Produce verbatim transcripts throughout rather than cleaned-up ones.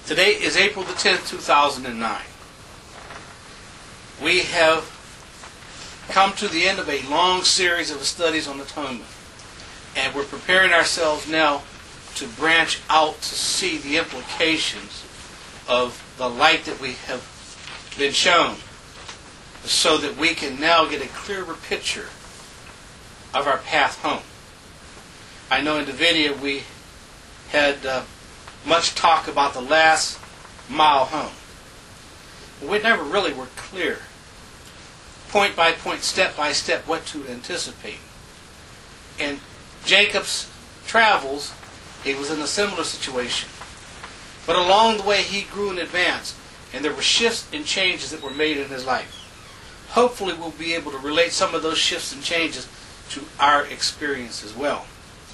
Today is April the tenth, two thousand nine. We have come to the end of a long series of studies on atonement. And we're preparing ourselves now to branch out to see the implications of the light that we have been shown, so that we can now get a clearer picture of our path home. I know in the video we had uh, much talk about the last mile home. But we never really were clear, point by point, step by step, what to anticipate. In Jacob's travels, he was in a similar situation. But along the way, he grew in advance, and there were shifts and changes that were made in his life. Hopefully, we'll be able to relate some of those shifts and changes to our experience as well.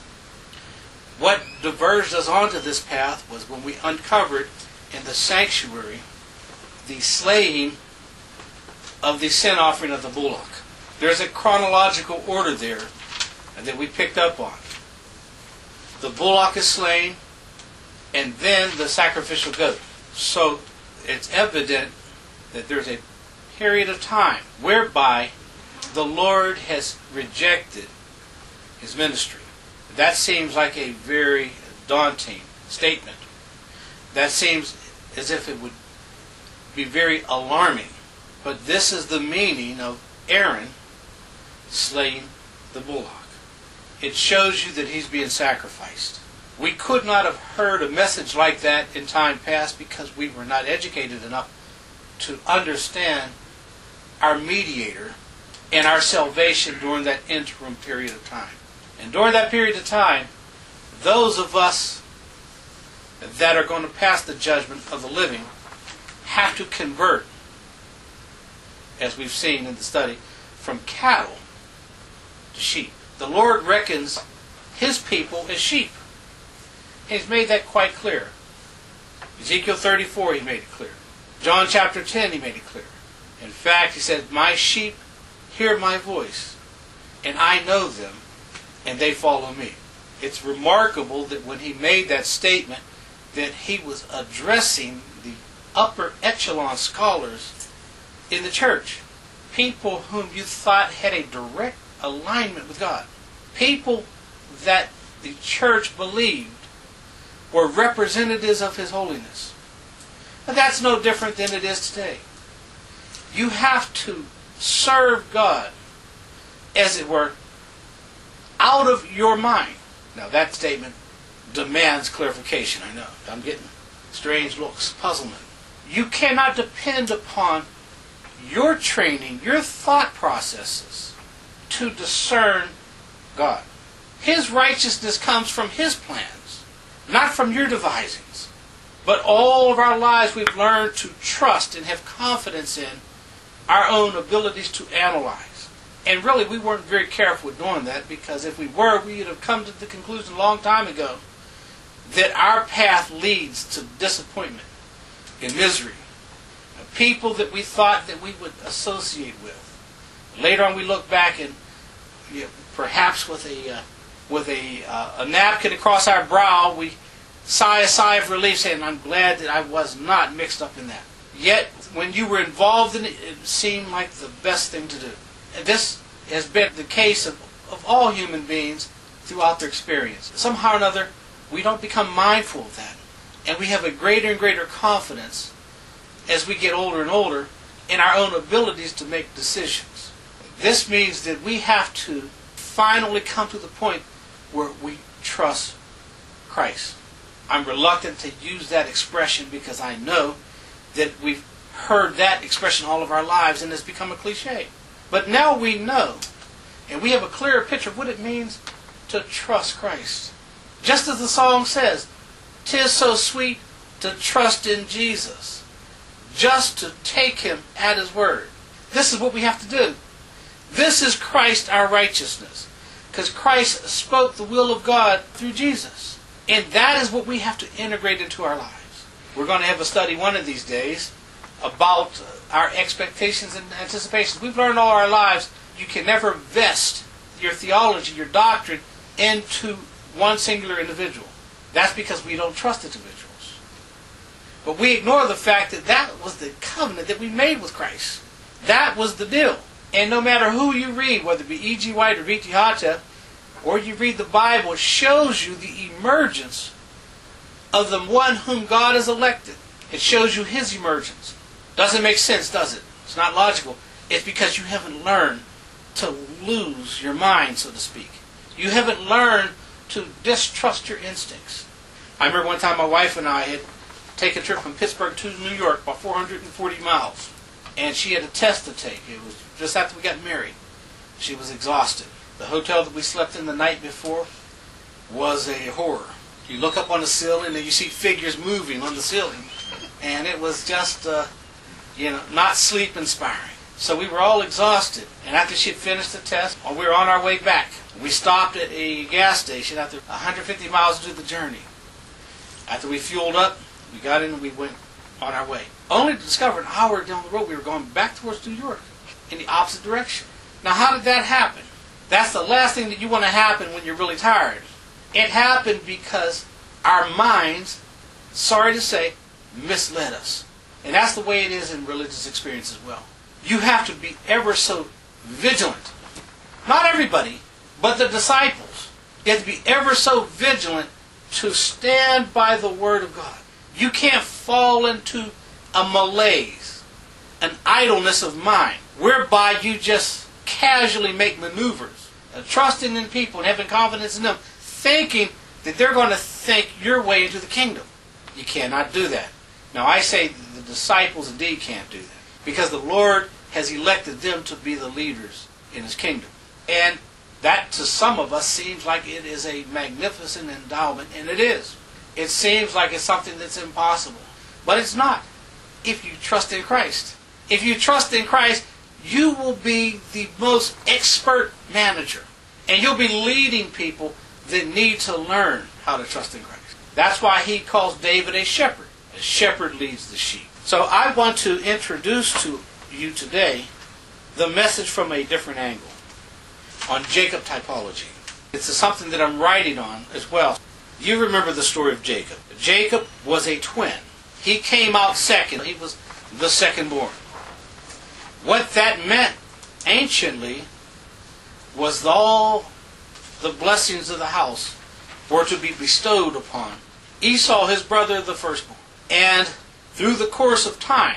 What diverged us onto this path was when we uncovered in the sanctuary the slaying of the sin offering of the bullock. There's a chronological order there that we picked up on. The bullock is slain, and then the sacrificial goat. So it's evident that there's a period of time whereby the Lord has rejected his ministry. That seems like a very daunting statement. That seems as if it would be very alarming. But this is the meaning of Aaron slaying the bullock. It shows you that he's being sacrificed. We could not have heard a message like that in time past because we were not educated enough to understand our mediator and our salvation during that interim period of time. And during that period of time, those of us that are going to pass the judgment of the living have to convert, as we've seen in the study, from cattle to sheep. The Lord reckons his people as sheep. He's made that quite clear. Ezekiel thirty-four, he made it clear. John chapter ten, he made it clear. In fact, he said, my sheep hear my voice, and I know them, and they follow me. It's remarkable that when he made that statement, that he was addressing the upper echelon scholars in the church. People whom you thought had a direct alignment with God. People that the church believed were representatives of his holiness. And that's no different than it is today. You have to serve God, as it were, out of your mind. Now that statement demands clarification, I know. I'm getting strange looks, puzzlement. You cannot depend upon your training, your thought processes, to discern God. His righteousness comes from his plans, not from your devisings. But all of our lives we've learned to trust and have confidence in our own abilities to analyze. And really, we weren't very careful with doing that, because if we were, we would have come to the conclusion a long time ago that our path leads to disappointment and misery. People that we thought that we would associate with. Later on, we look back and, you know, perhaps with a uh, with a uh, a napkin across our brow, we sigh a sigh of relief, saying, "I'm glad that I was not mixed up in that." Yet, when you were involved in it, it seemed like the best thing to do. And this has been the case of, of all human beings throughout their experience. Somehow or another, we don't become mindful of that. And we have a greater and greater confidence as we get older and older in our own abilities to make decisions. This means that we have to finally come to the point where we trust Christ. I'm reluctant to use that expression because I know that we've heard that expression all of our lives and it's become a cliche. But now we know, and we have a clearer picture of what it means to trust Christ. Just as the song says, "'Tis so sweet to trust in Jesus, just to take him at his word." This is what we have to do. This is Christ, our righteousness. Because Christ spoke the will of God through Jesus. And that is what we have to integrate into our lives. We're going to have a study one of these days about our expectations and anticipations. We've learned all our lives you can never vest your theology, your doctrine, into one singular individual. That's because we don't trust individuals. But we ignore the fact that that was the covenant that we made with Christ. That was the deal. And no matter who you read, whether it be E G White or V T Hotep, or you read the Bible, it shows you the emergence of the one whom God has elected. It shows you his emergence. Doesn't make sense, does it? It's not logical. It's because you haven't learned to lose your mind, so to speak. You haven't learned to distrust your instincts. I remember one time my wife and I had taken a trip from Pittsburgh to New York, about four hundred forty miles. And she had a test to take. It was just after we got married. She was exhausted. The hotel that we slept in the night before was a horror. You look up on the ceiling and you see figures moving on the ceiling. And it was just, uh, you know, not sleep inspiring. So we were all exhausted. And after she had finished the test, we were on our way back. We stopped at a gas station after one hundred fifty miles to do the journey. After we fueled up, we got in and we went on our way. Only to discover an hour down the road we were going back towards New York in the opposite direction. Now how did that happen? That's the last thing that you want to happen when you're really tired. It happened because our minds, sorry to say, misled us. And that's the way it is in religious experience as well. You have to be ever so vigilant. Not everybody, but the disciples. You have to be ever so vigilant to stand by the Word of God. You can't fall into a malaise, an idleness of mind, whereby you just casually make maneuvers, uh, trusting in people and having confidence in them, thinking that they're going to think your way into the kingdom. You cannot do that. Now I say the disciples indeed can't do that, because the Lord has elected them to be the leaders in His kingdom. And that to some of us seems like it is a magnificent endowment, and it is. It seems like it's something that's impossible. But it's not, if you trust in Christ. If you trust in Christ, you will be the most expert manager. And you'll be leading people that need to learn how to trust in Christ. That's why he calls David a shepherd. A shepherd leads the sheep. So I want to introduce to you today the message from a different angle on Jacob typology. It's something that I'm writing on as well. You remember the story of Jacob. Jacob was a twin. He came out second. He was the second born. What that meant anciently was all the blessings of the house were to be bestowed upon Esau, his brother, the firstborn. And through the course of time,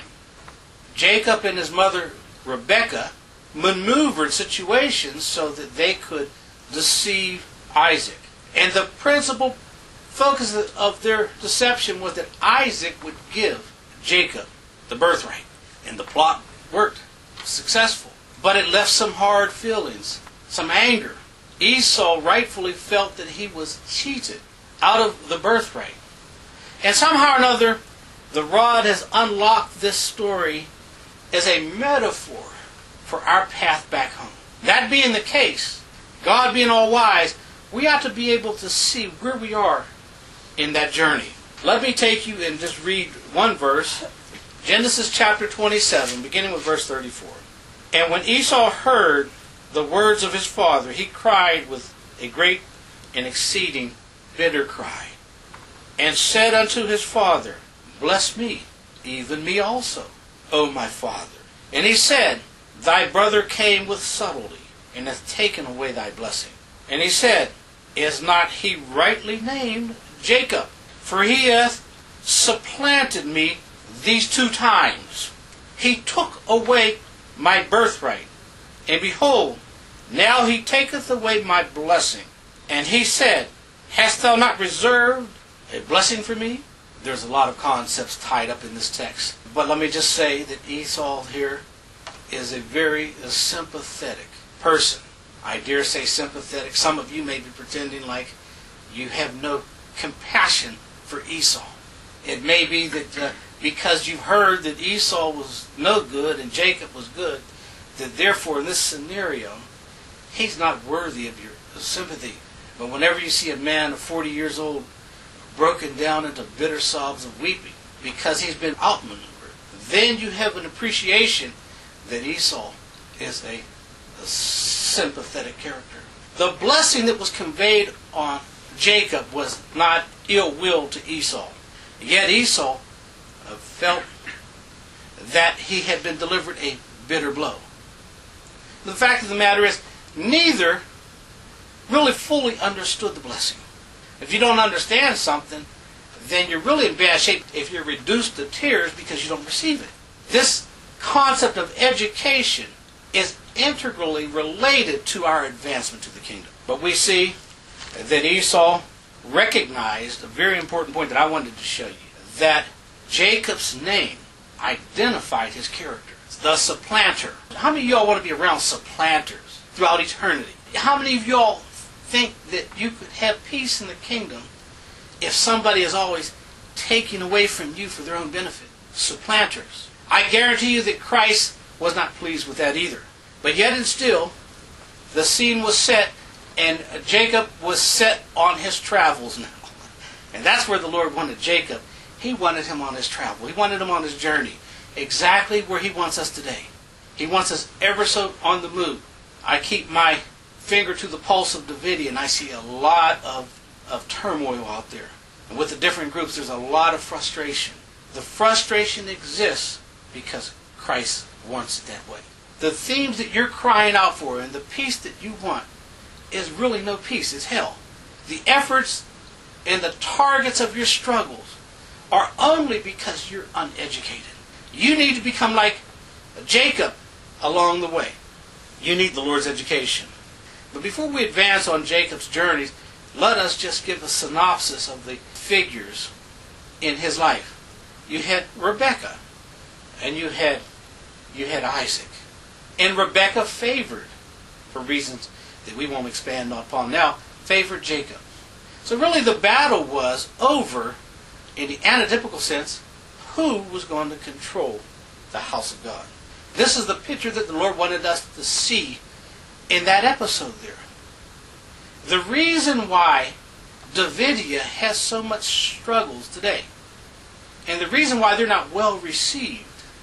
Jacob and his mother Rebekah maneuvered situations so that they could deceive Isaac. And the principal focus of their deception was that Isaac would give Jacob the birthright. And the plot worked. Successful. But it left some hard feelings, some anger. Esau rightfully felt that he was cheated out of the birthright. And somehow or another, the rod has unlocked this story as a metaphor for our path back home. That being the case, God being all wise, we ought to be able to see where we are in that journey. Let me take you and just read one verse. Genesis chapter twenty-seven, beginning with verse thirty-four. And when Esau heard the words of his father, he cried with a great and exceeding bitter cry, and said unto his father, Bless me, even me also, O my father. And he said, Thy brother came with subtlety, and hath taken away thy blessing. And he said, Is not he rightly named Jacob? For he hath supplanted me these two times. He took away my birthright, and behold, now he taketh away my blessing. And he said, Hast thou not reserved a blessing for me? There's a lot of concepts tied up in this text. But let me just say that Esau here is a very a sympathetic person. I dare say sympathetic. Some of you may be pretending like you have no compassion for Esau. It may be that uh, because you've heard that Esau was no good and Jacob was good, that therefore in this scenario, he's not worthy of your sympathy. But whenever you see a man of forty years old broken down into bitter sobs of weeping because he's been outmaneuvered, then you have an appreciation that Esau is a, a sympathetic character. The blessing that was conveyed on Jacob was not ill will to Esau. Yet Esau felt that he had been delivered a bitter blow. The fact of the matter is, neither really fully understood the blessing. If you don't understand something, then you're really in bad shape if you're reduced to tears because you don't receive it. This concept of education is integrally related to our advancement to the kingdom. But we see that Esau recognized a very important point that I wanted to show you, that Jacob's name identified his character. The supplanter. How many of y'all want to be around supplanters throughout eternity? How many of y'all think that you could have peace in the kingdom if somebody is always taking away from you for their own benefit? Supplanters. I guarantee you that Christ was not pleased with that either. But yet and still, the scene was set, and Jacob was set on his travels now. And that's where the Lord wanted Jacob. He wanted him on his travel. He wanted him on his journey. Exactly where he wants us today. He wants us ever so on the move. I keep my finger to the pulse of Davidia, and I see a lot of, of turmoil out there. And with the different groups, there's a lot of frustration. The frustration exists because Christ wants it that way. The themes that you're crying out for and the peace that you want is really no peace, it's hell. The efforts and the targets of your struggles are only because you're uneducated. You need to become like Jacob along the way. You need the Lord's education. But before we advance on Jacob's journeys, let us just give a synopsis of the figures in his life. You had Rebekah, and you had you had Isaac. And Rebekah favored, for reasons that we won't expand upon now, favored Jacob. So really the battle was over, in the antitypical sense, who was going to control the house of God. This is the picture that the Lord wanted us to see in that episode there. The reason why Davidia has so much struggles today, and the reason why they're not well received,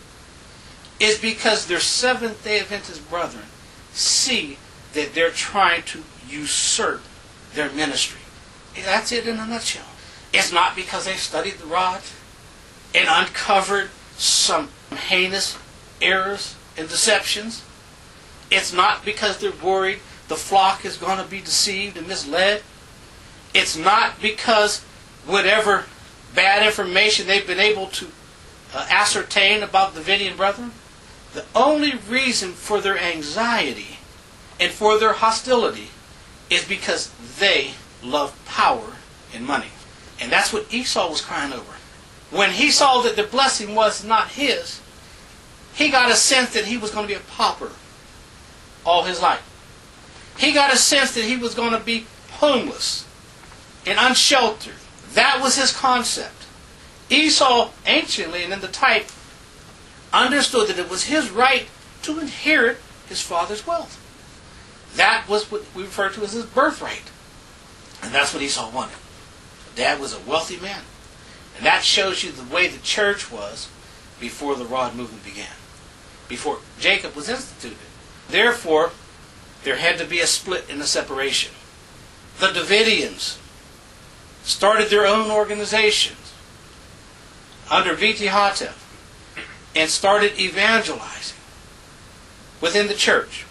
is because their Seventh-day Adventist brethren see that they're trying to usurp their ministry. That's it in a nutshell. It's not because they studied the rod and uncovered some heinous errors and deceptions. It's not because they're worried the flock is going to be deceived and misled. It's not because whatever bad information they've been able to uh, ascertain about the Davidian brethren. The only reason for their anxiety and for their hostility is because they love power and money. And that's what Esau was crying over. When he saw that the blessing was not his, he got a sense that he was going to be a pauper all his life. He got a sense that he was going to be homeless and unsheltered. That was his concept. Esau, anciently and in the type, understood that it was his right to inherit his father's wealth. That was what we refer to as his birthright. And that's what Esau wanted. Dad was a wealthy man. And that shows you the way the church was before the rod movement began. Before Jacob was instituted. Therefore, there had to be a split and a separation. The Davidians started their own organizations under Viti-Hatef and started evangelizing within the church.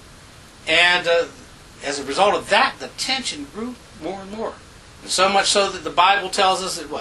And uh, as a result of that, the tension grew more and more. And so much so that the Bible tells us that what?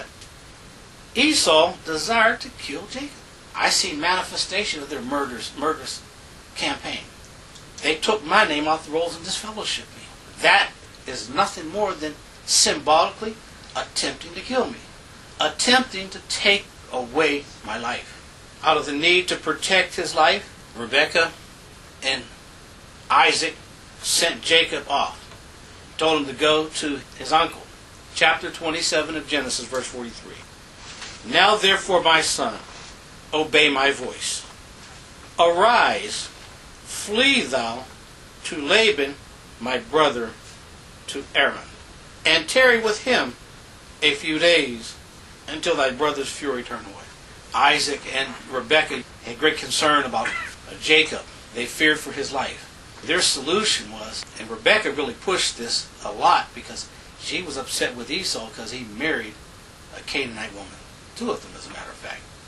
Esau desired to kill Jacob. I see manifestation of their murders, murderous campaign. They took my name off the rolls and disfellowshipped me. That is nothing more than symbolically attempting to kill me. Attempting to take away my life. Out of the need to protect his life, Rebekah and Isaac sent Jacob off. Told him to go to his uncle. Chapter twenty-seven of Genesis, verse forty-three. Now therefore, my son, obey my voice. Arise, flee thou to Laban, my brother, to Aram, and tarry with him a few days until thy brother's fury turn away. Isaac and Rebekah had great concern about Jacob. They feared for his life. Their solution was, and Rebekah really pushed this a lot because she was upset with Esau because he married a Canaanite woman. Two of them, as a matter of fact.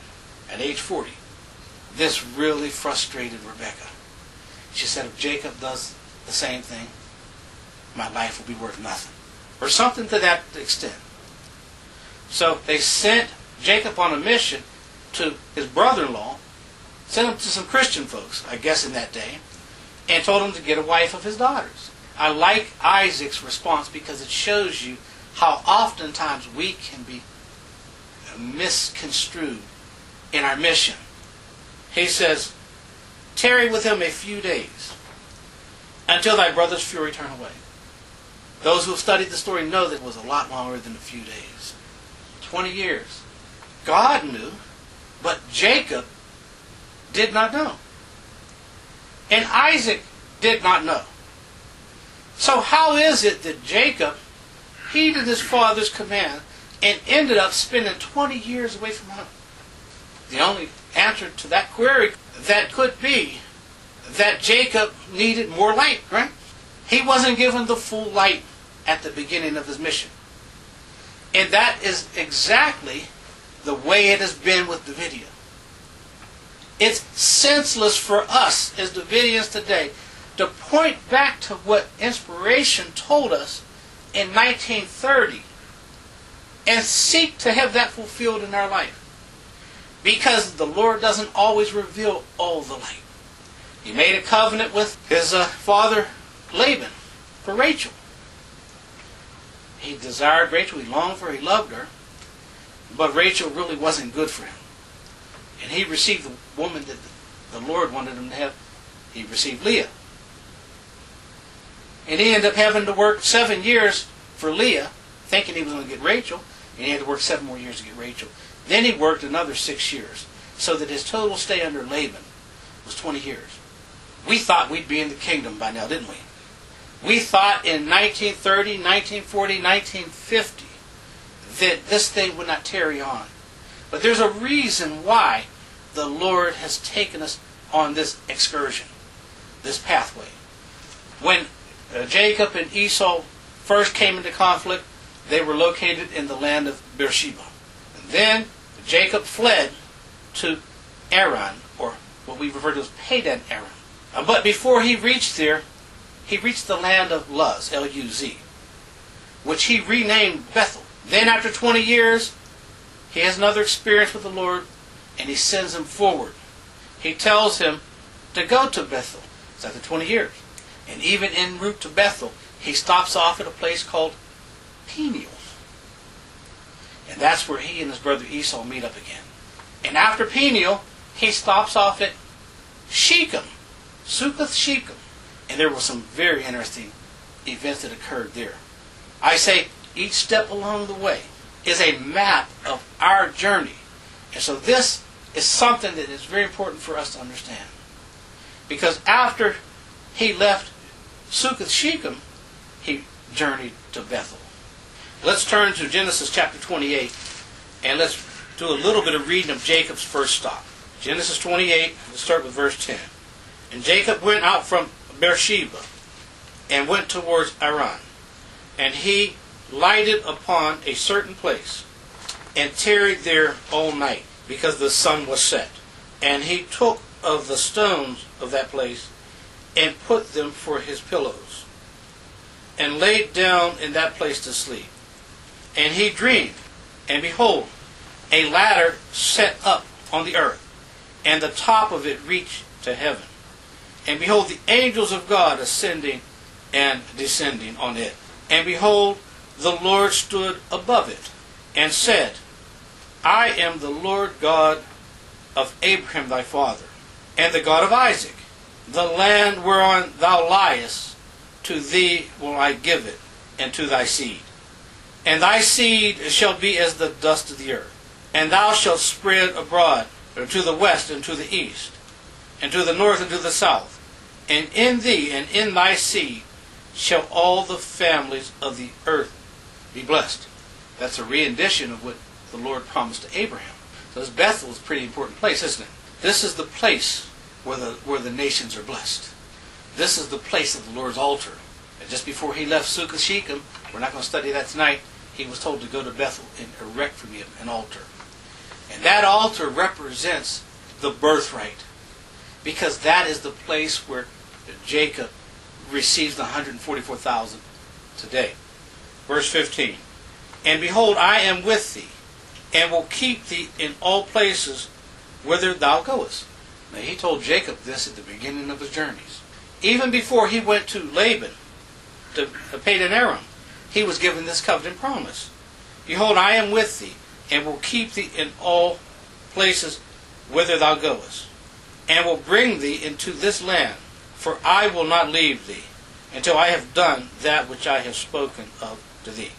at age forty. This really frustrated Rebekah. She said, if Jacob does the same thing, my life will be worth nothing. Or something to that extent. So they sent Jacob on a mission to his brother-in-law, sent him to some Christian folks, I guess in that day, and told him to get a wife of his daughters. I like Isaac's response because it shows you how oftentimes we can be misconstrued in our mission. He says, tarry with him a few days until thy brother's fury turn away. Those who have studied the story know that it was a lot longer than a few days. Twenty years. God knew, but Jacob did not know. And Isaac did not know. So how is it that Jacob heeded his father's command and ended up spending twenty years away from home? The only answer to that query that could be that Jacob needed more light, right? He wasn't given the full light at the beginning of his mission. And that is exactly the way it has been with Davidian. It's senseless for us as Davidians today to point back to what inspiration told us in nineteen thirty and seek to have that fulfilled in our life. Because the Lord doesn't always reveal all the light. He made a covenant with his uh, father Laban for Rachel. He desired Rachel, he longed for her, he loved her, but Rachel really wasn't good for him. And he received the woman that the Lord wanted him to have. He received Leah. And he ended up having to work seven years for Leah, thinking he was going to get Rachel, and he had to work seven more years to get Rachel. Then he worked another six years, so that his total stay under Laban was twenty years. We thought we'd be in the kingdom by now, didn't we? We thought in nineteen thirty, nineteen forty, nineteen fifty that this thing would not tarry on. But there's a reason why the Lord has taken us on this excursion, this pathway. When uh, Jacob and Esau first came into conflict, they were located in the land of Beersheba. And then Jacob fled to Aram, or what we refer to as Padan Aram. Uh, but before he reached there, he reached the land of Luz, L U Z, which he renamed Bethel. Then after twenty years, he has another experience with the Lord, and he sends him forward. He tells him to go to Bethel. It's after twenty years. And even en route to Bethel, he stops off at a place called Peniel. And that's where he and his brother Esau meet up again. And after Peniel, he stops off at Shechem, Succoth Shechem. And there were some very interesting events that occurred there. I say each step along the way is a map of our journey. And so this is something that is very important for us to understand. Because after he left Succoth Shechem, he journeyed to Bethel. Let's turn to Genesis chapter twenty-eight, and let's do a little bit of reading of Jacob's first stop. Genesis twenty-eight, let's start with verse ten. And Jacob went out from Beersheba and went towards Aram. And he lighted upon a certain place and tarried there all night, because the sun was set. And he took of the stones of that place and put them for his pillows, and laid down in that place to sleep. And he dreamed, and behold, a ladder set up on the earth, and the top of it reached to heaven. And behold, the angels of God ascending and descending on it. And behold, the Lord stood above it, and said, I am the Lord God of Abraham thy father, and the God of Isaac. The land whereon thou liest, to thee will I give it, and to thy seed. And thy seed shall be as the dust of the earth. And thou shalt spread abroad to the west and to the east, and to the north and to the south. And in thee and in thy seed shall all the families of the earth be blessed. That's a rendition of what the Lord promised to Abraham. So this Bethel is a pretty important place, isn't it? This is the place where the where the nations are blessed. This is the place of the Lord's altar. And just before he left Succoth Shechem, we're not going to study that tonight, he was told to go to Bethel and erect for me an altar. And that altar represents the birthright, because that is the place where Jacob receives the one hundred forty-four thousand today. Verse fifteen. And behold, I am with thee, and will keep thee in all places whither thou goest. Now he told Jacob this at the beginning of his journeys. Even before he went to Laban, to Padan Aram, he was given this covenant promise. Behold, I am with thee, and will keep thee in all places whither thou goest, and will bring thee into this land, for I will not leave thee, until I have done that which I have spoken of to thee.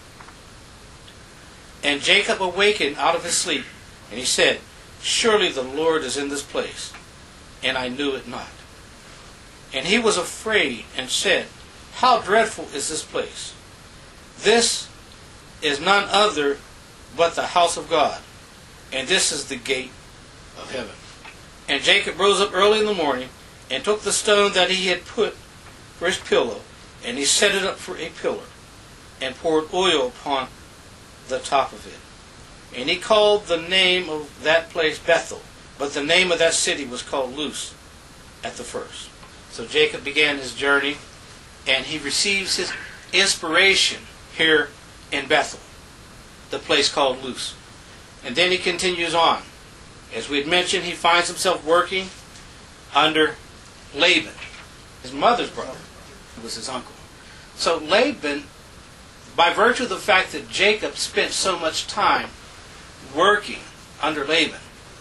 And Jacob awakened out of his sleep, and he said, Surely the Lord is in this place, and I knew it not. And he was afraid, and said, How dreadful is this place! This is none other but the house of God, and this is the gate of heaven. And Jacob rose up early in the morning, and took the stone that he had put for his pillow, and he set it up for a pillar, and poured oil upon the top of it. And he called the name of that place Bethel, but the name of that city was called Luz at the first. So Jacob began his journey, and he receives his inspiration here in Bethel, the place called Luz. And then he continues on. As we had mentioned, he finds himself working under Laban, his mother's brother, who was his uncle. So Laban, by virtue of the fact that Jacob spent so much time working under Laban,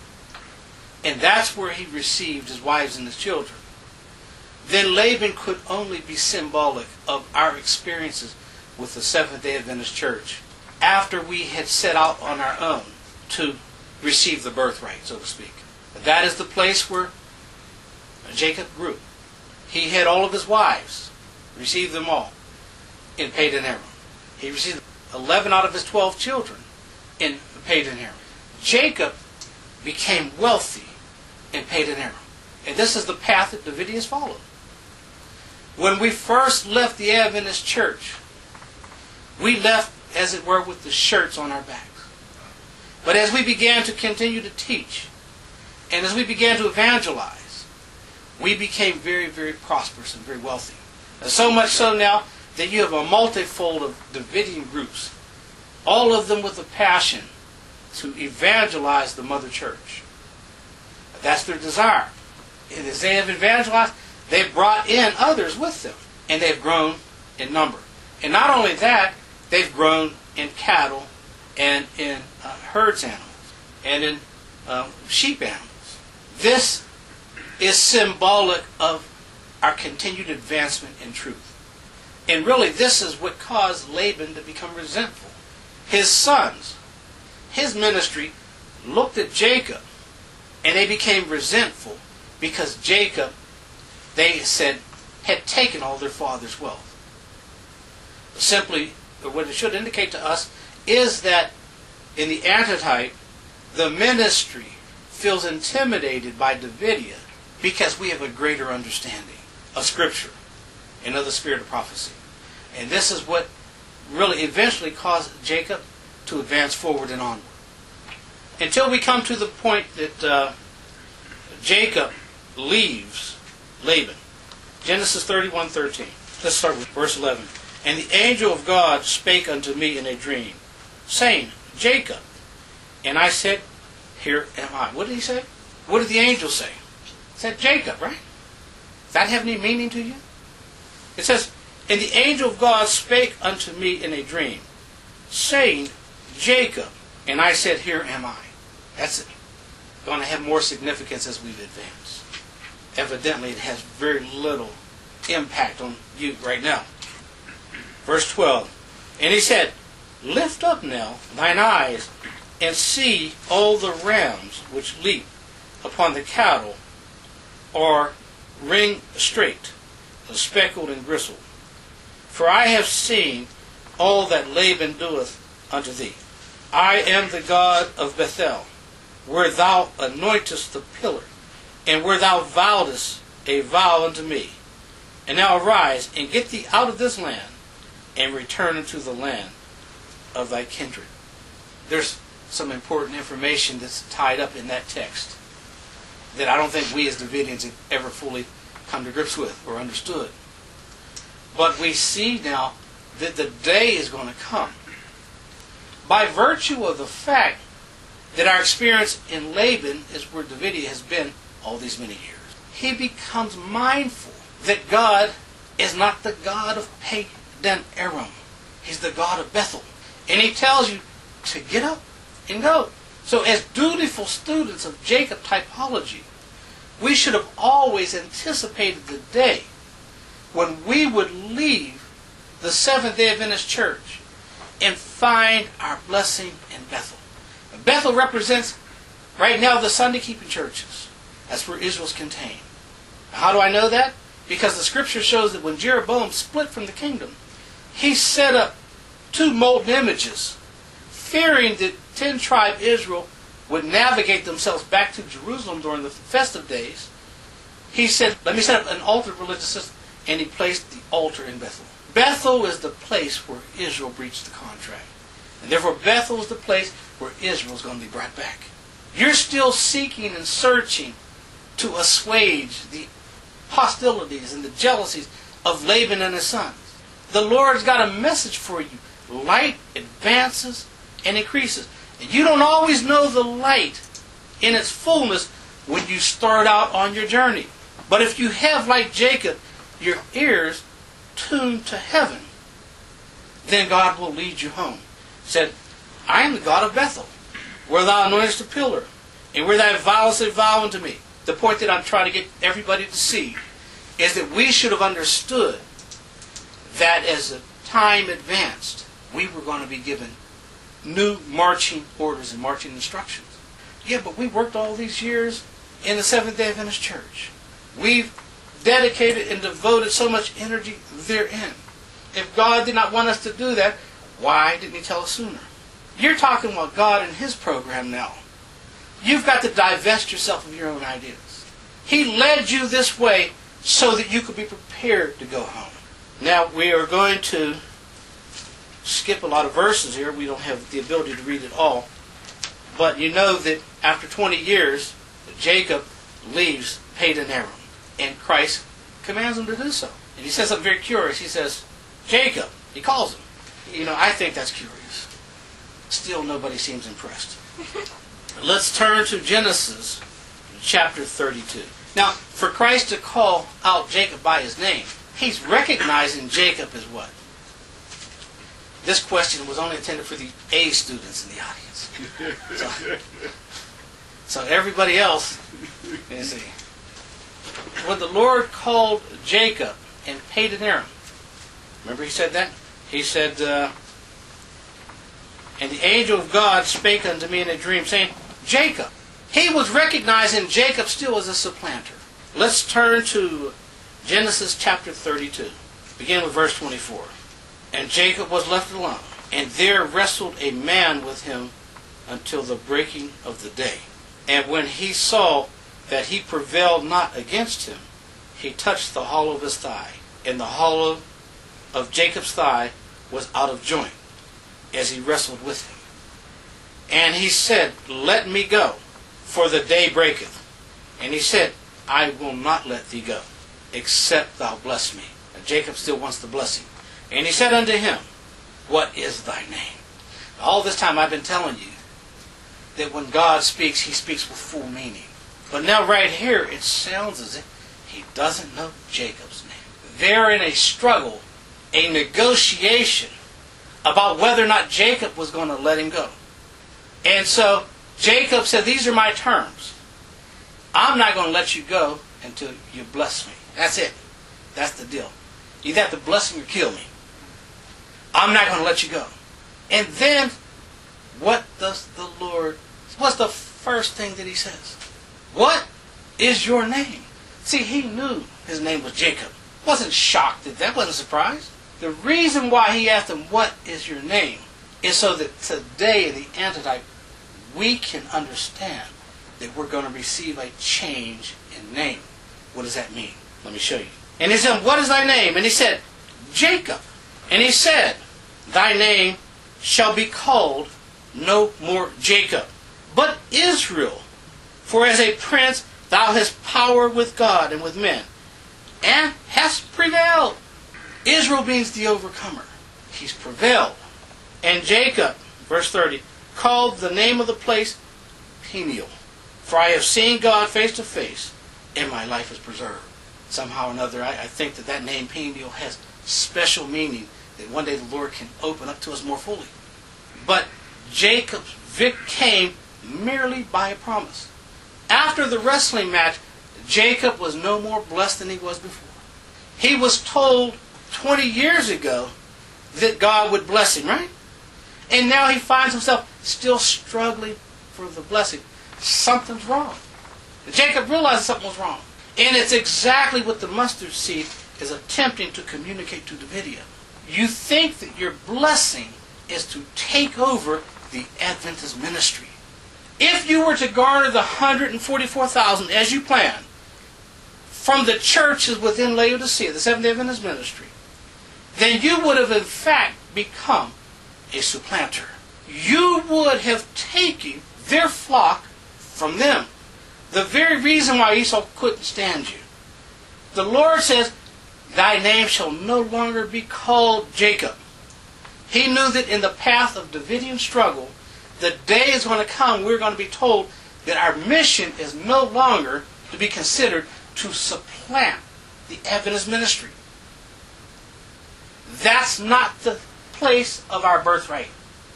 and that's where he received his wives and his children, then Laban could only be symbolic of our experiences with the Seventh-day Adventist Church after we had set out on our own to receive the birthright, so to speak. That is the place where Jacob grew. He had all of his wives, received them all in Padan Aram. He received eleven out of his twelve children in Padan Aram. Jacob became wealthy in Padan Aram. And this is the path that Davidius followed. When we first left the Adventist Church, we left, as it were, with the shirts on our backs. But as we began to continue to teach, and as we began to evangelize, we became very, very prosperous and very wealthy. And so much so now that you have a multifold of Davidian groups, all of them with a passion to evangelize the mother church. That's their desire. And as they have evangelized, they've brought in others with them, and they've grown in number. And not only that, they've grown in cattle and in uh, herds animals and in uh, sheep animals. This is symbolic of our continued advancement in truth. And really, this is what caused Laban to become resentful. His sons, his ministry, looked at Jacob, and they became resentful because Jacob, they said, had taken all their father's wealth. Simply, what it should indicate to us is that in the antitype, the ministry feels intimidated by Davidia because we have a greater understanding of Scripture and of the spirit of prophecy. And this is what really eventually caused Jacob to advance forward and onward. Until we come to the point that uh, Jacob leaves Laban. Genesis thirty-one thirteen. Let's start with verse eleven. And the angel of God spake unto me in a dream, saying, Jacob. And I said, Here am I. What did he say? What did the angel say? He said, Jacob, right? Does that have any meaning to you? It says, And the angel of God spake unto me in a dream, saying, Jacob. And I said, Here am I. That's going to have more significance as we advance. Evidently, it has very little impact on you right now. Verse twelve. And he said, Lift up now thine eyes, and see all the rams which leap upon the cattle are ring straight, speckled and bristled. For I have seen all that Laban doeth unto thee. I am the God of Bethel, where thou anointest the pillar, and where thou vowedest a vow unto me. And now arise, and get thee out of this land, and return unto the land of thy kindred. There's some important information that's tied up in that text that I don't think we as Davidians have ever fully come to grips with or understood. But we see now that the day is going to come. By virtue of the fact that our experience in Laban is where Davidia has been all these many years, he becomes mindful that God is not the God of Padan Aram. He's the God of Bethel. And he tells you to get up and go. So as dutiful students of Jacob typology, we should have always anticipated the day when we would leave the Seventh-day Adventist Church and find our blessing in Bethel. Bethel represents, right now, the Sunday-keeping churches. That's where Israel's contained. How do I know that? Because the scripture shows that when Jeroboam split from the kingdom, he set up two molten images, fearing that ten-tribe Israel would navigate themselves back to Jerusalem during the festive days. He said, let me set up an altar religious system, and he placed the altar in Bethel. Bethel is the place where Israel breached the contract. And therefore Bethel is the place where Israel is going to be brought back. You're still seeking and searching to assuage the hostilities and the jealousies of Laban and his sons. The Lord's got a message for you. Light advances and increases. And you don't always know the light in its fullness when you start out on your journey. But if you have, like Jacob, your ears tuned to heaven, then God will lead you home. He said, I am the God of Bethel, where thou anointest a pillar, and where thy vows a vow unto me. The point that I'm trying to get everybody to see is that we should have understood that as the time advanced, we were going to be given new marching orders and marching instructions. Yeah, but we worked all these years in the Seventh-day Adventist Church. We've dedicated and devoted so much energy therein. If God did not want us to do that, why didn't He tell us sooner? You're talking about God and His program now. You've got to divest yourself of your own ideas. He led you this way so that you could be prepared to go home. Now, we are going to skip a lot of verses here. We don't have the ability to read it all. But you know that after twenty years, Jacob leaves Padan Aram. And Christ commands him to do so. And he says something very curious. He says, Jacob. He calls him. You know, I think that's curious. Still, nobody seems impressed. Let's turn to Genesis chapter thirty-two. Now, for Christ to call out Jacob by his name, He's recognizing Jacob as what? This question was only intended for the A students in the audience. So, so everybody else, you see. When the Lord called Jacob in Padan Aram, remember He said that? He said, uh, and the angel of God spake unto me in a dream, saying, Jacob. He was recognizing Jacob still as a supplanter. Let's turn to Genesis chapter thirty-two. Begin with verse twenty-four. And Jacob was left alone, and there wrestled a man with him until the breaking of the day. And when he saw that he prevailed not against him, he touched the hollow of his thigh, and the hollow of Jacob's thigh was out of joint, as he wrestled with him. And he said, Let me go, for the day breaketh. And he said, I will not let thee go, except thou bless me. And Jacob still wants the blessing. And he said unto him, What is thy name? All this time I've been telling you that when God speaks, He speaks with full meaning. But now right here, it sounds as if He doesn't know Jacob's name. They're in a struggle, a negotiation about whether or not Jacob was going to let him go. And so Jacob said, these are my terms. I'm not going to let you go until you bless me. That's it. That's the deal. You have to bless me or kill me. I'm not going to let you go. And then, what does the Lord, what's the first thing that He says? What is your name? See, he knew his name was Jacob. Wasn't shocked at that, wasn't surprised. The reason why he asked him, what is your name, is so that today in the antitype, we can understand that we're going to receive a change in name. What does that mean? Let me show you. And he said, what is thy name? And he said, Jacob. And he said, thy name shall be called no more Jacob, but Israel. For as a prince thou hast power with God and with men, and hast prevailed. Israel means the overcomer. He's prevailed. And Jacob, verse thirty, called the name of the place Peniel. For I have seen God face to face, and my life is preserved. Somehow or another, I, I think that that name Peniel has special meaning that one day the Lord can open up to us more fully. But Jacob's victory came merely by a promise. After the wrestling match, Jacob was no more blessed than he was before. He was told twenty years ago that God would bless him, right? And now he finds himself still struggling for the blessing. Something's wrong. Jacob realized something was wrong. And it's exactly what the mustard seed is attempting to communicate to Davidia. You think that your blessing is to take over the Adventist ministry. If you were to garner the one hundred forty-four thousand as you planned from the churches within Laodicea, the Seventh-day Adventist ministry, then you would have in fact become a supplanter. You would have taken their flock from them. The very reason why Esau couldn't stand you. The Lord says, thy name shall no longer be called Jacob. He knew that in the path of Davidian struggle, the day is going to come, we're going to be told that our mission is no longer to be considered to supplant the Adventist ministry. That's not the place of our birthright.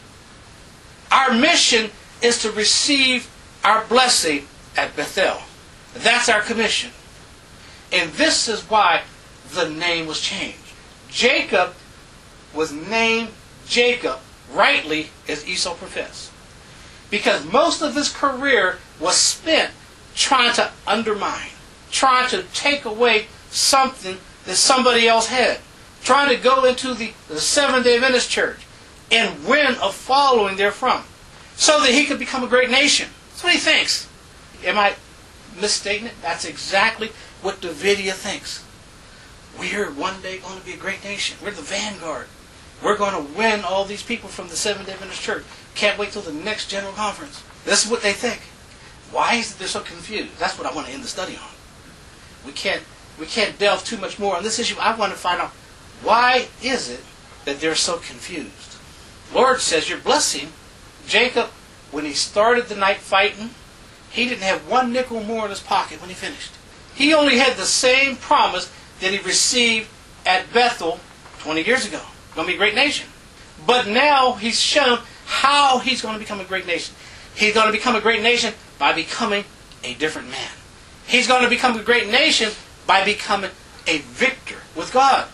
Our mission is to receive our blessing at Bethel. That's our commission. And this is why the name was changed. Jacob was named Jacob rightly as Esau professed. Because most of his career was spent trying to undermine, trying to take away something that somebody else had, trying to go into the, the Seventh-day Adventist church and win a following therefrom, so that he could become a great nation. That's what he thinks. Am I misstating it? That's exactly what Davidia thinks. We're one day going to be a great nation. We're the vanguard. We're going to win all these people from the Seventh-day Adventist church. Can't wait till the next general conference. This is what they think. Why is it they're so confused? That's what I want to end the study on. We can't, we can't delve too much more on this issue. I want to find out, why is it that they're so confused? The Lord says, you're blessing Jacob. When he started the night fighting, he didn't have one nickel more in his pocket when he finished. He only had the same promise that he received at Bethel twenty years ago. Going to be a great nation. But now he's shown how he's going to become a great nation. He's going to become a great nation by becoming a different man. He's going to become a great nation by becoming a victor with God.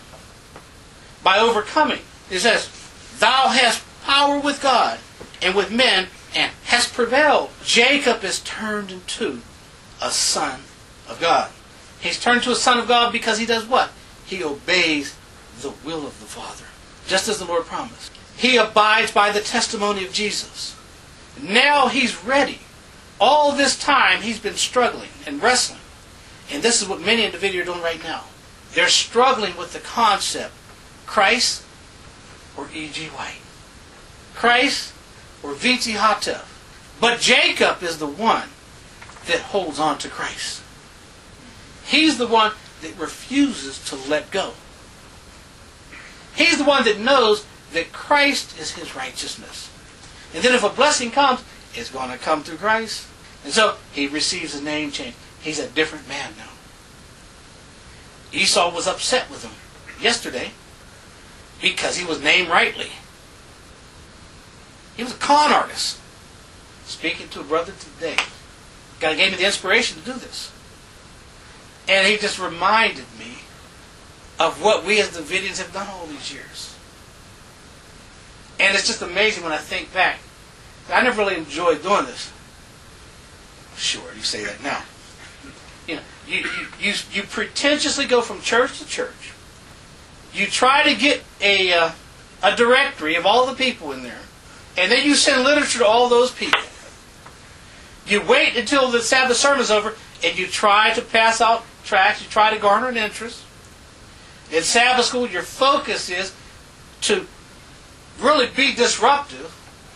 By overcoming. It says, thou hast power with God and with men and hast prevailed. Jacob is turned into a son of God. He's turned to a son of God because he does what? He obeys the will of the Father. Just as the Lord promised. He abides by the testimony of Jesus. Now he's ready. All this time he's been struggling and wrestling. And this is what many individuals are doing right now. They're struggling with the concept, Christ or E G White. Christ or V T Hotep. But Jacob is the one that holds on to Christ. He's the one that refuses to let go. He's the one that knows that Christ is his righteousness. And then if a blessing comes, it's going to come through Christ. And so he receives a name change. He's a different man now. Esau was upset with him yesterday because he was named rightly. He was a con artist. Speaking to a brother today. God gave me the inspiration to do this. And he just reminded me of what we as Davidians have done all these years. And it's just amazing when I think back. I never really enjoyed doing this. Sure, you say that now. You know, you, you, you, you pretentiously go from church to church. You try to get a, uh, a directory of all the people in there. And then you send literature to all those people. You wait until the Sabbath sermon is over and you try to pass out tracts. You try to garner an interest. In Sabbath school, your focus is to really be disruptive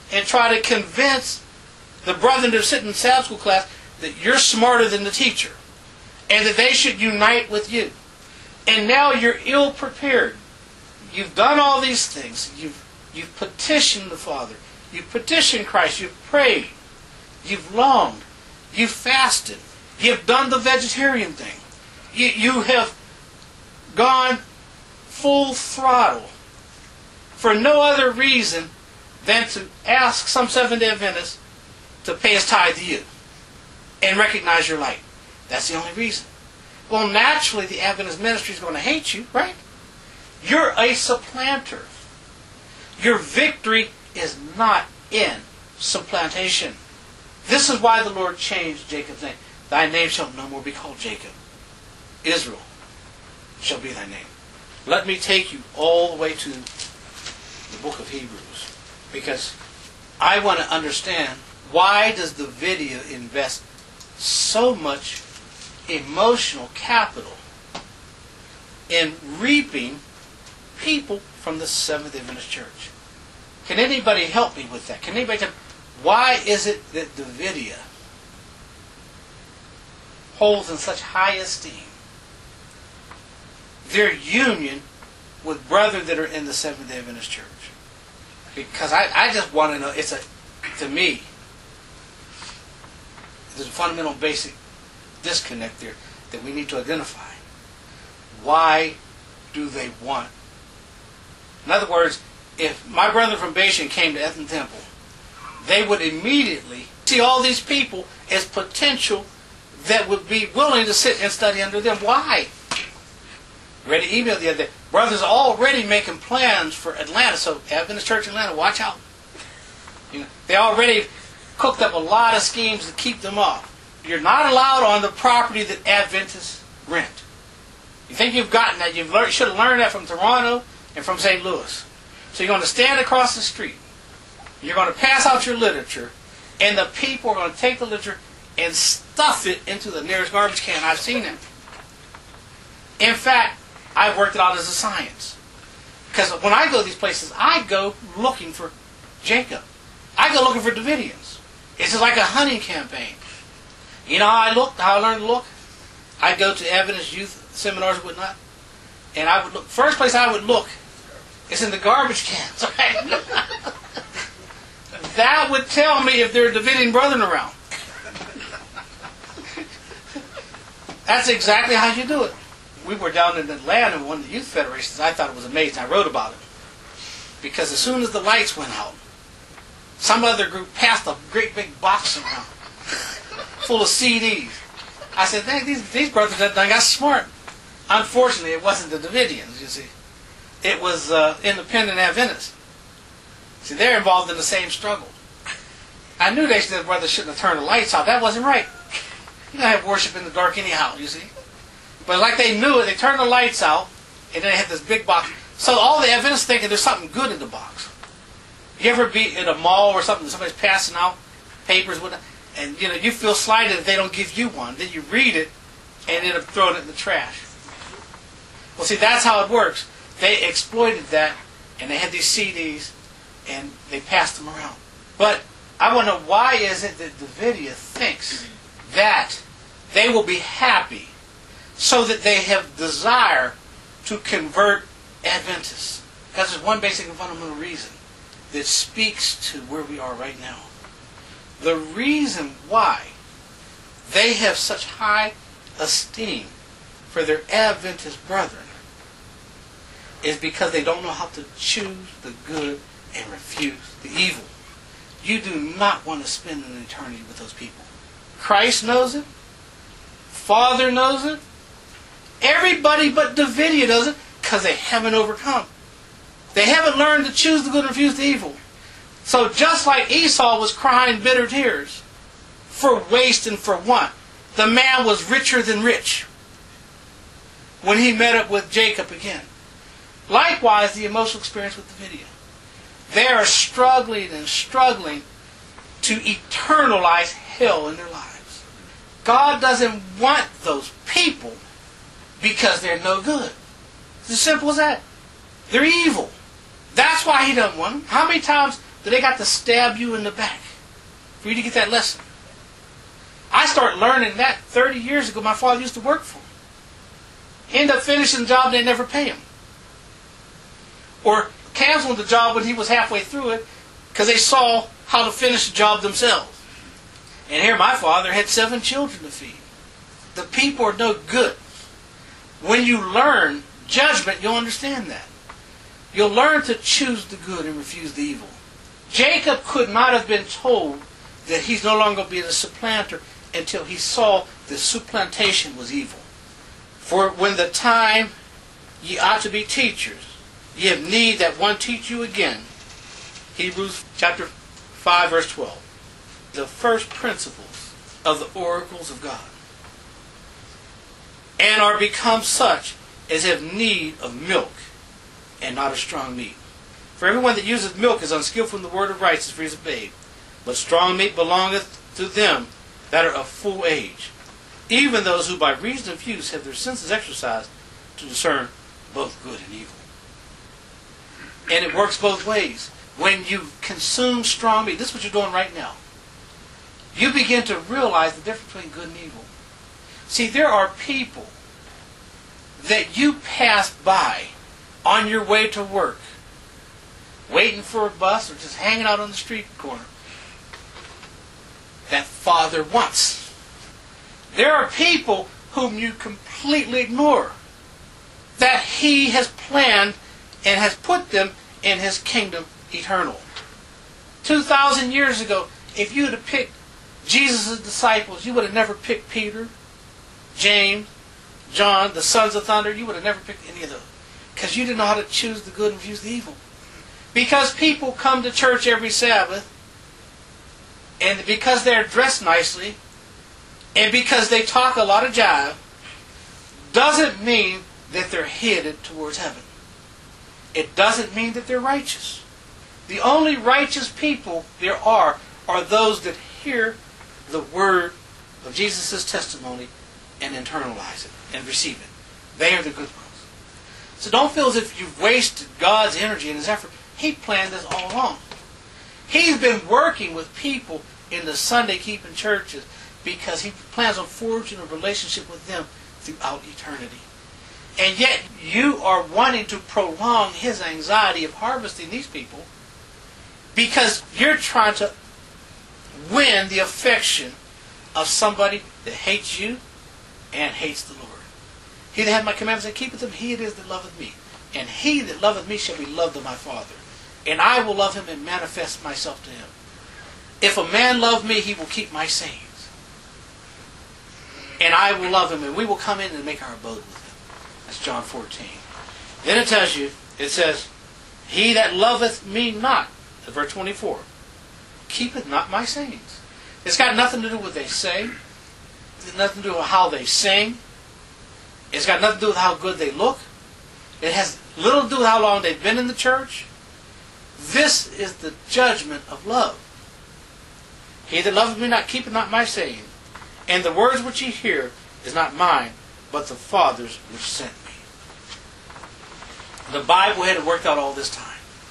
and try to convince the brethren that are sitting in Sabbath school class that you're smarter than the teacher and that they should unite with you. And now you're ill prepared. You've done all these things. You've, you've petitioned the Father. You've petitioned Christ. You've prayed. You've longed. You've fasted. You've done the vegetarian thing. You, you have gone full throttle for no other reason than to ask some Seventh-day Adventist to pay his tithe to you and recognize your light. That's the only reason. Well, naturally, the Adventist ministry is going to hate you, right? You're a supplanter. Your victory is not in supplantation. This is why the Lord changed Jacob's name. Thy name shall no more be called Jacob. Israel shall be thy name. Let me take you all the way to the book of Hebrews, because I want to understand, why does the video invest so much emotional capital in reaping people from the Seventh-day Adventist Church? Can anybody help me with that? Can anybody tell me, why is it that Davidia holds in such high esteem their union with brethren that are in the Seventh-day Adventist Church? Because I, I just want to know, it's a, to me, there's a fundamental basic disconnect there that we need to identify. Why do they want? In other words, if my brother from Bashan came to Ethel Temple, they would immediately see all these people as potential that would be willing to sit and study under them. Why? Read an email the other day. Brothers are already making plans for Atlanta, so Adventist Church Atlanta, watch out. You know, they already cooked up a lot of schemes to keep them off. You're not allowed on the property that Adventists rent. You think you've gotten that? You've learned, you should have learned that from Toronto and from Saint Louis. So you're going to stand across the street. You're going to pass out your literature, and the people are going to take the literature and stuff it into the nearest garbage can. I've seen it. In fact, I've worked it out as a science. Because when I go to these places, I go looking for Jacob. I go looking for Davidians. It's just like a hunting campaign. You know how I look, how I learned to look? I'd go to Adventist youth seminars and whatnot, and I would look. First place I would look is in the garbage cans. Right? That would tell me if there are Davidian brethren around. That's exactly how you do it. We were down in Atlanta in one of the youth federations. I thought it was amazing. I wrote about it. Because as soon as the lights went out, some other group passed a great big box around full of C Ds. I said, hey, these, these brothers that got smart. Unfortunately, it wasn't the Davidians, you see. It was uh, independent Adventists. See, they're involved in the same struggle. I knew they said brothers shouldn't have turned the lights out. That wasn't right. You don't have worship in the dark anyhow, you see. But like they knew it, they turned the lights out, and then they had this big box. So all the Adventists thinking there's something good in the box. You ever be in a mall or something, somebody's passing out papers with it, and you know you feel slighted if they don't give you one. Then you read it, and end up throwing it in the trash. Well, see, that's how it works. They exploited that, and they had these C Ds, and they passed them around. But I want to know, why is it that Davidia thinks that they will be happy so that they have desire to convert Adventists? Because there's one basic and fundamental reason that speaks to where we are right now. The reason why they have such high esteem for their Adventist brethren is because they don't know how to choose the good and refuse the evil. You do not want to spend an eternity with those people. Christ knows it. Father knows it. Everybody but Davidia knows it, because they haven't overcome. They haven't learned to choose the good and refuse the evil. So just like Esau was crying bitter tears for waste and for want, the man was richer than rich when he met up with Jacob again. Likewise, the emotional experience with Davidia. They are struggling and struggling to eternalize hell in their lives. God doesn't want those people because they're no good. It's as simple as that. They're evil. That's why He doesn't want them. How many times that they got to stab you in the back for you to get that lesson. I started learning that thirty years ago. My father used to work for him. He ended up finishing the job and they never pay him. Or canceled the job when he was halfway through it because they saw how to finish the job themselves. And here my father had seven children to feed. The people are no good. When you learn judgment, you'll understand that. You'll learn to choose the good and refuse the evil. Jacob could not have been told that he's no longer going to be the supplanter until he saw that supplantation was evil. For when the time ye ought to be teachers, ye have need that one teach you again. Hebrews chapter five, verse twelve. The first principles of the oracles of God. And are become such as have need of milk, and not of strong meat. For everyone that uses milk is unskillful in the word of righteousness, for he is a babe. But strong meat belongeth to them that are of full age, even those who by reason of use have their senses exercised to discern both good and evil. And it works both ways. When you consume strong meat, this is what you're doing right now. You begin to realize the difference between good and evil. See, there are people that you pass by on your way to work, waiting for a bus or just hanging out on the street corner, that Father wants. There are people whom you completely ignore, that He has planned and has put them in His kingdom eternal. Two thousand years ago, if you had picked Jesus' disciples, you would have never picked Peter, James, John, the sons of thunder. You would have never picked any of those. Because you didn't know how to choose the good and refuse the evil. Because people come to church every Sabbath, and because they're dressed nicely, and because they talk a lot of jive, doesn't mean that they're headed towards heaven. It doesn't mean that they're righteous. The only righteous people there are are those that hear the word of Jesus' testimony and internalize it and receive it. They are the good ones. So don't feel as if you've wasted God's energy and His effort. He planned this all along. He's been working with people in the Sunday-keeping churches because He plans on forging a relationship with them throughout eternity. And yet you are wanting to prolong His anxiety of harvesting these people because you're trying to win the affection of somebody that hates you and hates the Lord. He that hath my commandments and keepeth them, he it is that loveth me. And he that loveth me shall be loved of my Father. And I will love him and manifest myself to him. If a man love me, he will keep my sayings. And I will love him, and we will come in and make our abode with him. That's John fourteen. Then it tells you, it says, he that loveth me not, verse twenty-four, keepeth not my sayings. It's got nothing to do with what they say. It's got nothing to do with how they sing. It's got nothing to do with how good they look. It has little to do with how long they've been in the church. This is the judgment of love. He that loveth me not keepeth not my saying. And the words which ye hear is not mine, but the Father's which sent me. The Bible had worked out all this time.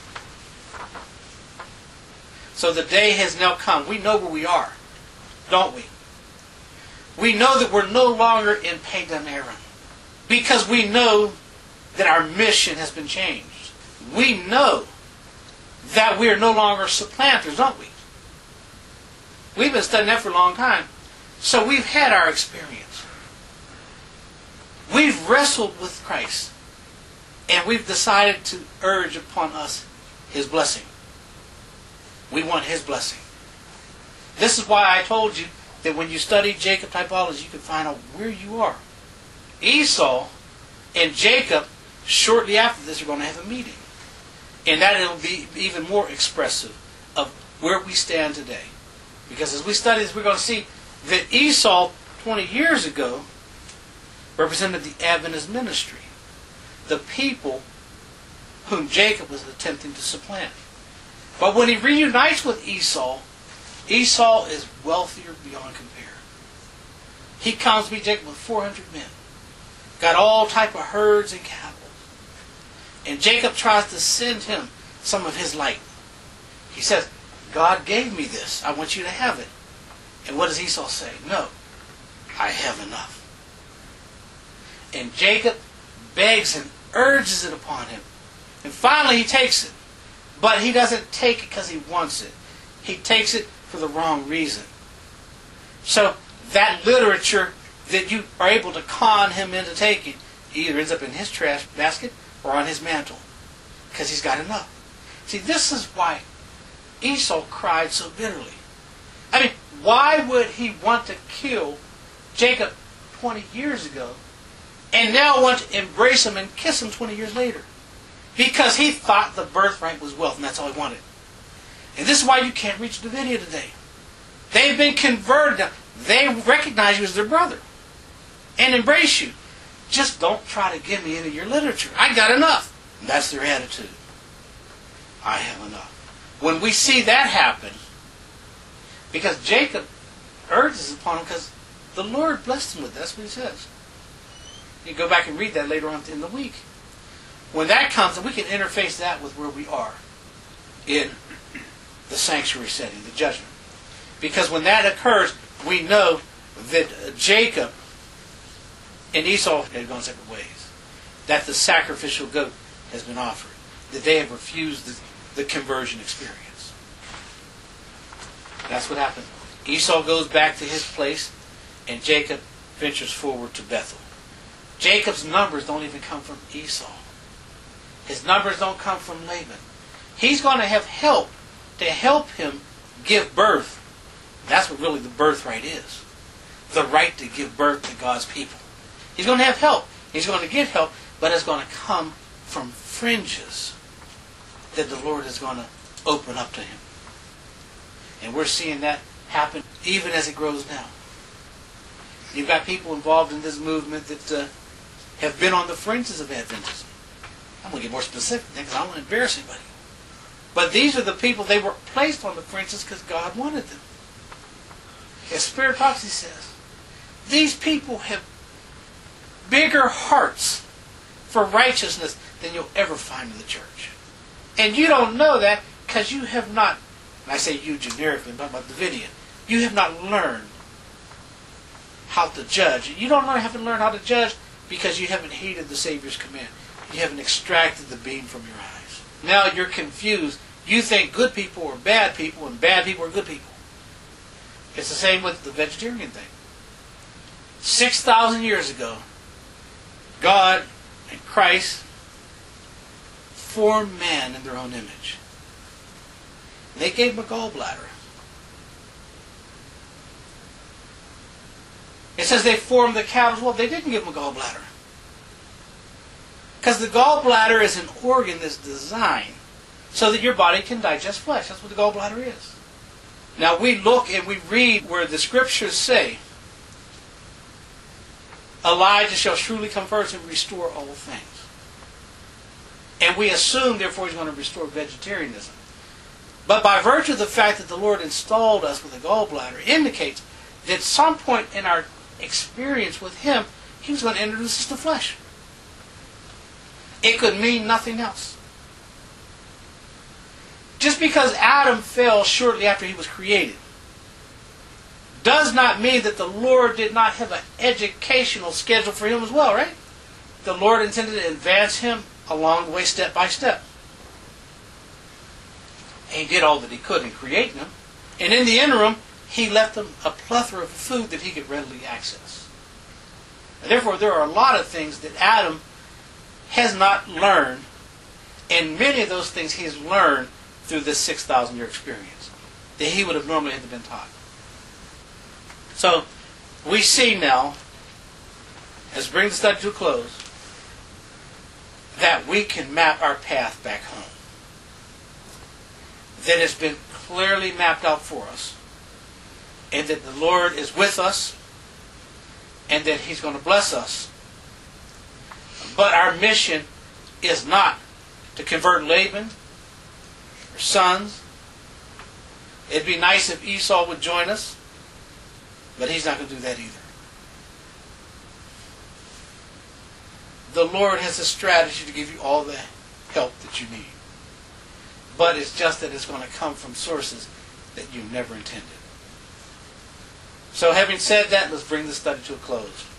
So the day has now come. We know where we are, don't we? We know that we're no longer in pagan Aram, because we know that our mission has been changed. We know that we are no longer supplanters, don't we? We've been studying that for a long time. So we've had our experience. We've wrestled with Christ, and we've decided to urge upon us His blessing. We want His blessing. This is why I told you that when you study Jacob typology, you can find out where you are. Esau and Jacob, shortly after this, are going to have a meeting. And that will be even more expressive of where we stand today. Because as we study this, we're going to see that Esau, twenty years ago, represented the Adventist ministry. The people whom Jacob was attempting to supplant. But when he reunites with Esau, Esau is wealthier beyond compare. He comes to meet Jacob with four hundred men. Got all type of herds and cattle. And Jacob tries to send him some of his light. He says, God gave me this. I want you to have it. And what does Esau say? No, I have enough. And Jacob begs and urges it upon him. And finally he takes it. But he doesn't take it because he wants it. He takes it for the wrong reason. So that literature that you are able to con him into taking either ends up in his trash basket or on his mantle. Because he's got enough. See, this is why Esau cried so bitterly. I mean, why would he want to kill Jacob twenty years ago and now want to embrace him and kiss him twenty years later? Because he thought the birthright was wealth, and that's all he wanted. And this is why you can't reach Davidia today. They've been converted. They recognize you as their brother and embrace you. Just don't try to get me into your literature. I got enough. And that's their attitude. I have enough. When we see that happen, because Jacob urges upon him, because the Lord blessed him with that. That's what he says. You can go back and read that later on in the week. When that comes, and we can interface that with where we are in the sanctuary setting, the judgment. Because when that occurs, we know that Jacob and Esau have gone separate ways. That the sacrificial goat has been offered. That they have refused the, the conversion experience. That's what happened. Esau goes back to his place, and Jacob ventures forward to Bethel. Jacob's numbers don't even come from Esau. His numbers don't come from Laban. He's going to have help to help him give birth. That's what really the birthright is. The right to give birth to God's people. He's going to have help. He's going to get help, but it's going to come from fringes that the Lord is going to open up to him. And we're seeing that happen even as it grows now. You've got people involved in this movement that uh, have been on the fringes of Adventism. I'm going to get more specific because I don't want to embarrass anybody. But these are the people, they were placed on the fringes because God wanted them. As Spirit Prophecy says, these people have bigger hearts for righteousness than you'll ever find in the church. And you don't know that because you have not, and I say you generically, I'm talking about Davidian, you have not learned how to judge. You don't know, haven't learned how to judge because you haven't heeded the Savior's command. You haven't extracted the beam from your eyes. Now you're confused. You think good people are bad people and bad people are good people. It's the same with the vegetarian thing. Six thousand years ago, God and Christ formed man in their own image. They gave him a gallbladder. It says they formed the cattle as well. They didn't give him a gallbladder. Because the gallbladder is an organ that's designed so that your body can digest flesh. That's what the gallbladder is. Now we look and we read where the scriptures say, Elijah shall surely come first and restore all things. And we assume, therefore, he's going to restore vegetarianism. But by virtue of the fact that the Lord installed us with a gallbladder indicates that at some point in our experience with him, he was going to introduce us to flesh. It could mean nothing else. Just because Adam fell shortly after he was created does not mean that the Lord did not have an educational schedule for him as well, right? The Lord intended to advance him along the way step by step. And he did all that he could in creating him. And in the interim, he left him a plethora of food that he could readily access. And therefore, there are a lot of things that Adam has not learned, and many of those things he has learned through this six thousand year experience that he would have normally had been taught. So, we see now, as we bring the study to a close, that we can map our path back home. That it's been clearly mapped out for us, and that the Lord is with us, and that he's going to bless us. But our mission is not to convert Laban or sons. It'd be nice if Esau would join us, but he's not going to do that either. The Lord has a strategy to give you all the help that you need. but it's just that it's going to come from sources that you never intended. So having said that, let's bring the study to a close.